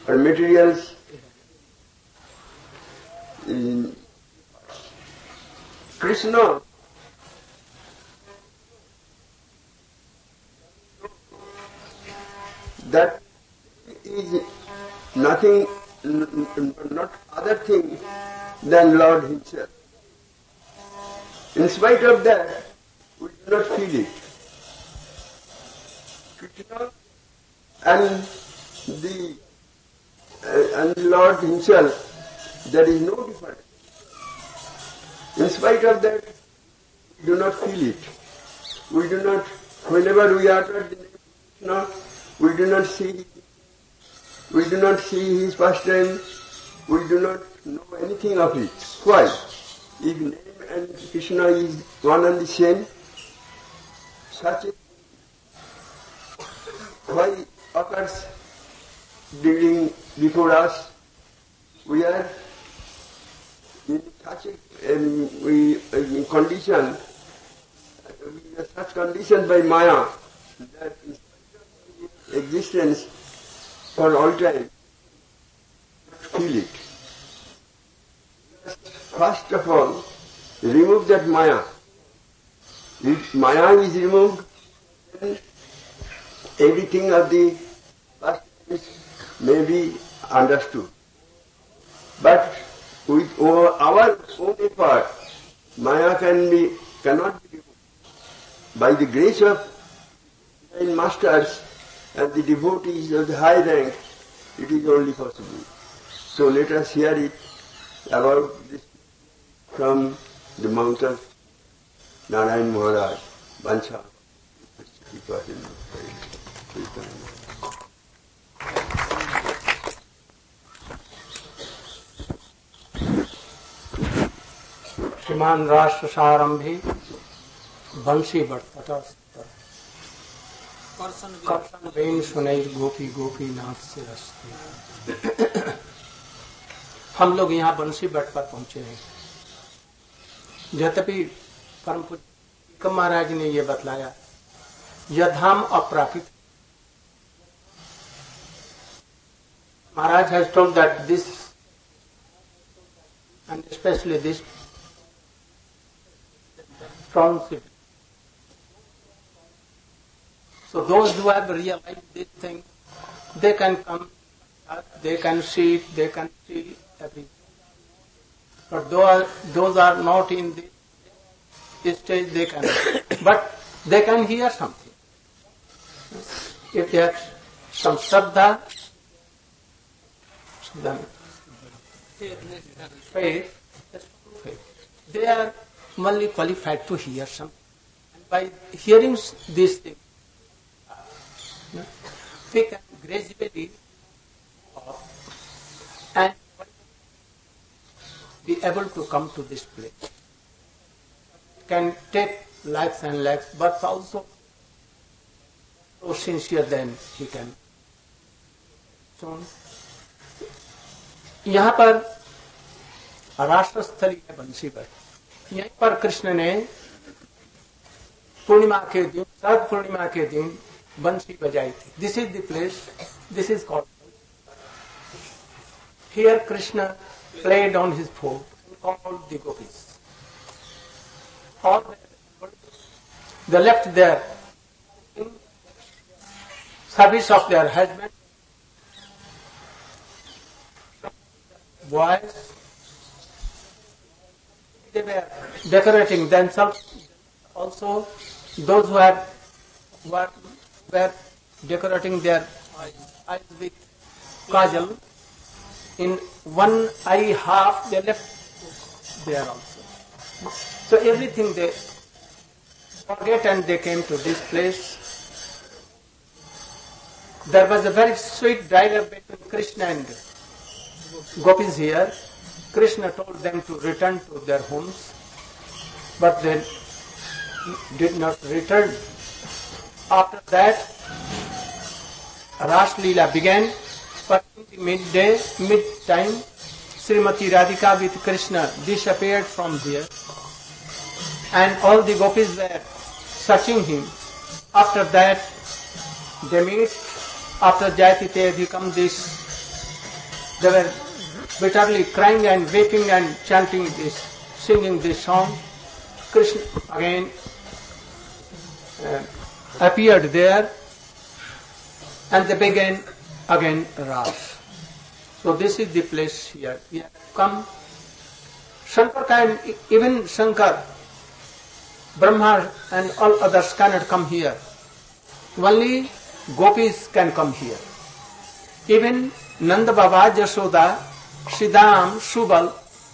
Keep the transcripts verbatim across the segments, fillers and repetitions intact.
or materials. In Krishna that is nothing, not other thing than Lord Himself. In spite of that, we do not feel it. Krishna and the uh, and Lord Himself, there is no difference. In spite of that, we do not feel it. We do not, whenever we utter the name of Krishna, we do not see, we do not see His pastime, we do not know anything of it. Why? If name and Krishna is one and the same, such a why occurs during before us? We are in such a um, we, uh, condition, we are such conditioned by Maya that existence for all time, feel it. First of all, remove that Maya. If Maya is removed, then everything of the past may be understood. But with our own effort, Maya can be, cannot be removed. By the grace of divine masters and the devotees of the high rank, it is only possible. So let us hear it about this from the mouth of Narayan Maharaj, Bancha. श्रीमान राष्ट्र सारंभी बंशी बटपट कर्षण वेण सुनैर गोपी गोपी नाथ से रस्ते। हम लोग यहाँ बंशी but पर पहुंचे हैं। यद्यपि परम पूज्य महाराज ने ये बतलाया, यह धाम अप्राकृत। Maharaj has told that this, and especially this strong city. So those who have realized this thing, they can come, they can see it, they can see everything. But those, those are not in this stage, they can, but they can hear something. If they have some shraddha, then faith, faith, they are only qualified to hear something. And by hearing these things, we can gradually and be able to come to this place. It can take lives and lives, but also so sincere then he can. So, यहाँ पर राष्ट्रस्थली है बंसी पर, यहीं पर कृष्ण ने पूर्णिमा के दिन, शरद पूर्णिमा के दिन बंसी बजाई थी. This is the place, this is called. Here Krishna played on his flute and called the gopis. All they left their in service of their husband, boys. They were decorating themselves. Also, those who had were, were decorating their eyes with kajal. In one eye half they left there also. So everything they forget and they came to this place. There was a very sweet dialogue between Krishna and gopis here. Krishna told them to return to their homes, but they did not return. After that, Ras Leela began. But in the midday, mid-time, Srimati Radhika with Krishna disappeared from there. And all the gopis were searching him. After that, they meet. After Jayati they become this they were bitterly crying and weeping and chanting this, singing this song. Krishna again uh, appeared there, and they began again Ras. So this is the place here. We have come. Shankar can, even Shankar, Brahma and all others cannot come here. Only gopis can come here. Even Nanda Baba, Jashoda, Siddham, Subal,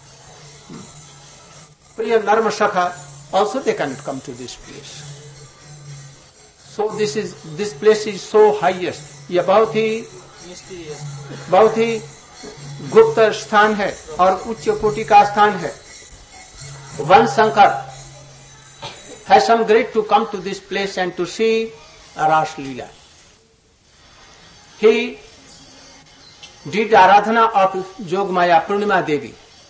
Priya Narmashakha, also they cannot come to this place. So this is this place is so highest. ये बहुत ही बहुत ही गुप्त स्थान है और उच्च कोटि का स्थान है. One Shankar has some great to come to this place and to see Ras Leela. He did Aradhana of Jogmaya Purnima Devi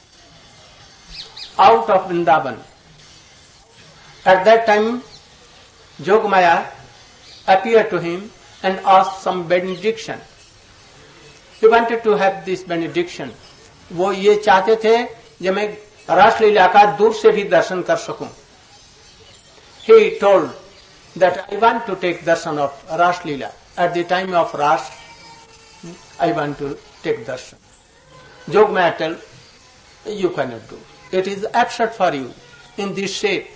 out of Vrindavan. At that time, Jogmaya appeared to him and asked some benediction. He wanted to have this benediction. वो ये चाहते थे कि मैं रास लीला का दूर से भी दर्शन कर सकूं. He told that I want to take darshan of Ras Leela. At the time of Ras, I want to take darshan. Jogmaya tell, you cannot do. It is absurd for you in this shape.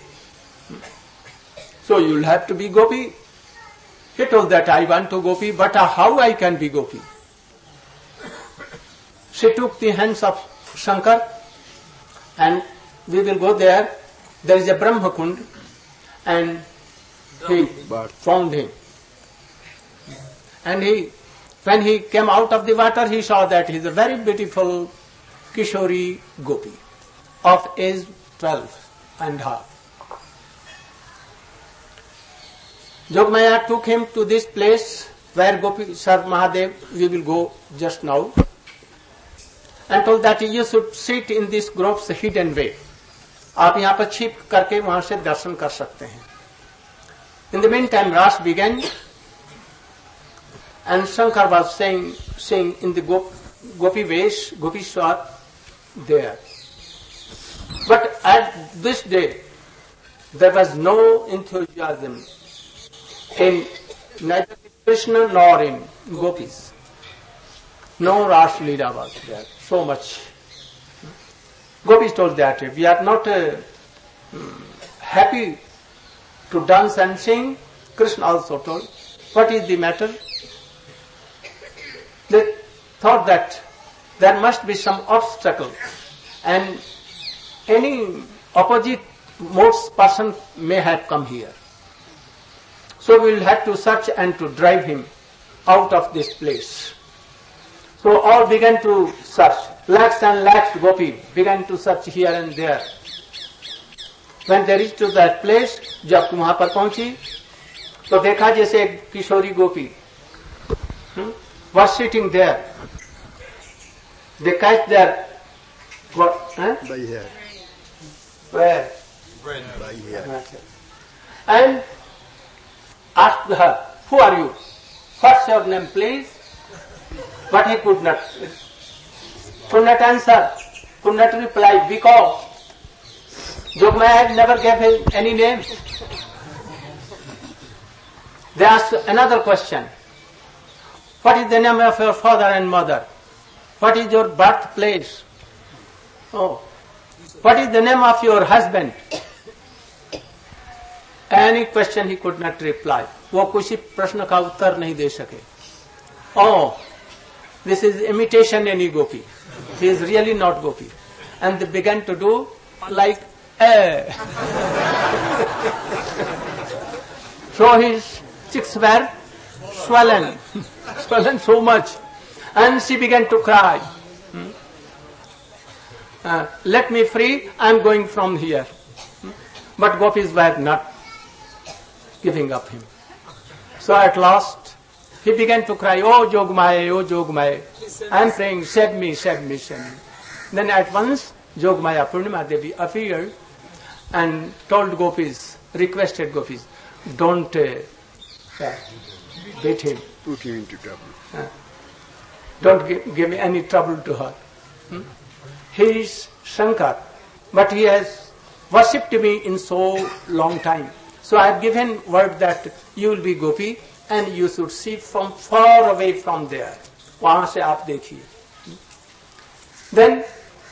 So you will have to be gopi. He told that I want to gopi, but how I can be gopi? She took the hands of Shankar and we will go there. There is a Brahma Kund and he found him. And he, when he came out of the water, he saw that he is a very beautiful Kishori gopi of age twelve and half. Jogmaya took him to this place where Gopi Sar Mahadev, we will go just now, and told that you should sit in this grove's hidden way. आप यहाँ पर छिप करके वहां से दर्शन कर सकते हैं. In the meantime, Ras began, and Shankar was saying, saying in the Gop, Gopi Vesh, Gopi Swar, there. But at this day, there was no enthusiasm in neither Krishna nor in Gopis. No Ras Leela was there, so much. Gopis told that we are not uh, happy to dance and sing. Krishna also told, what is the matter? They thought that there must be some obstacle and any opposite modes person may have come here. So we will have to search and to drive him out of this place. So all began to search. Lakhs and lakhs gopi began to search here and there. When they reached to that place, जब वहां पर पहुंची, तो देखा जैसे एक किशोरी गोपी was sitting there. They catch their what? Huh? By here. Where? Right. By here. And asked her, who are you? What's your name, please? But he could not, could not answer, could not reply because Jogmaya had never gave him any name. They asked another question. What is the name of your father and mother? What is your birthplace? Oh. What is the name of your husband? Any question he could not reply. वो किसी प्रश्न का उत्तर नहीं दे सके. Oh, this is imitation any gopi. He is really not gopi. And they began to do like eh. So his cheeks were swollen, swollen so much, and she began to cry. Hmm? Uh, let me free, I am going from here. Hmm? But gopis were not giving up him. So at last, he began to cry, oh Jogmaya, oh Jogmaya. I am praying, save me, save me, save me. Then at once, Jogmaya Purnima Devi appeared and told gopis, requested gopis, don't uh, beat him. Put him into trouble. Uh, Don't give, give any trouble to her. Hmm? He is Shankar, but he has worshipped me in so long time. So I have given word that you will be Gopi and you should see from far away from there. वहां से आप देखिए. Then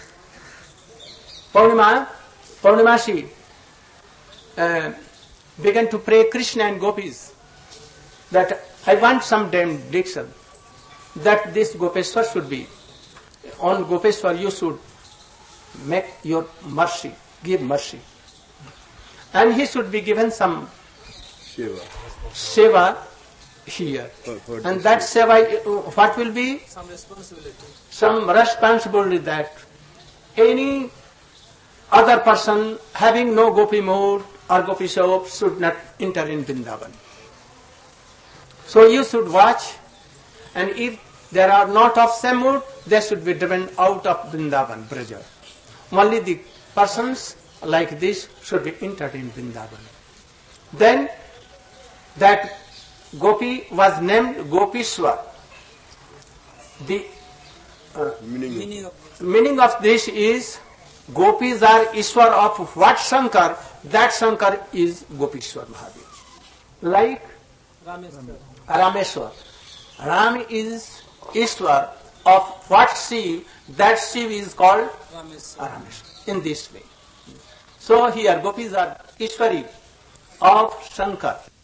Purnima, Purnimasi uh, began to pray Krishna and gopis that I want some benediction, that this Gopeshwar should be. On Gopeshwar you should make your mercy, give mercy. And he should be given some Shiva. seva here. For, for and that seva, uh, what will be? Some responsibility. Some responsibility that any other person having no gopi mood or gopi soap should not enter in Vrindavan. So you should watch, and if there are not of same mood, they should be driven out of Vrindavan, Braja. Only the persons like this should be entered in Vrindavan. Then that Gopi was named Gopishwar. The uh, Meaning, Meaning of meaning of this is Gopis are Ishwar of what Shankar, that Shankar is Gopishwar Mahadev. Like Rameshwar. Rameshwar. Ram is Ishwar of what Shiv, that Shiv is called Rameshwar. Rameshwar. In this way. So here Gopis are Ishwari of Shankar.